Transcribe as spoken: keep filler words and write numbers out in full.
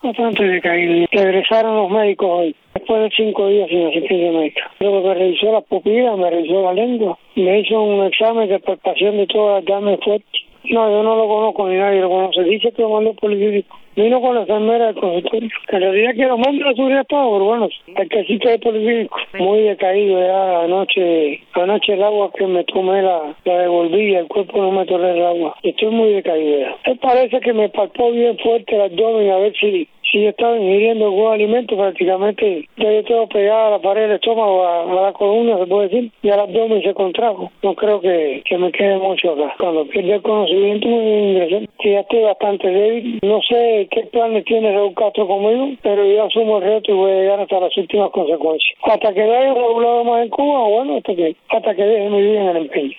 Bastante decaído. Regresaron los médicos hoy, después de cinco días sin asistencia médica. Luego me revisó la pupila, me revisó la lengua, me hizo un examen de palpación de todas las llaves fuertes. No, yo no lo conozco ni nadie lo conoce. Dice que lo mandó por el policlínico. Vino con la enfermera del consultorio. En realidad que lo manda a subir todo, pero bueno, el que sí que es policlínico. Muy decaído ya anoche. Anoche el agua que me tomé la, la devolví, el cuerpo no me tolera el agua. Estoy muy decaído ya. Él parece que me palpó bien fuerte el abdomen a ver si... Si yo estaba ingiriendo algún alimento, prácticamente ya yo tengo pegada a la pared del estómago, a, a la columna, se puede decir, y al abdomen se contrajo. No creo que, que me quede mucho acá. Cuando pierda el conocimiento me voy a ingresar. Sí, ya estoy bastante débil. No sé qué planes tiene Raúl Castro conmigo, pero yo asumo el reto y voy a llegar hasta las últimas consecuencias. Hasta que vaya regulado más en Cuba, bueno, hasta que, hasta que deje mi vida en el empeño.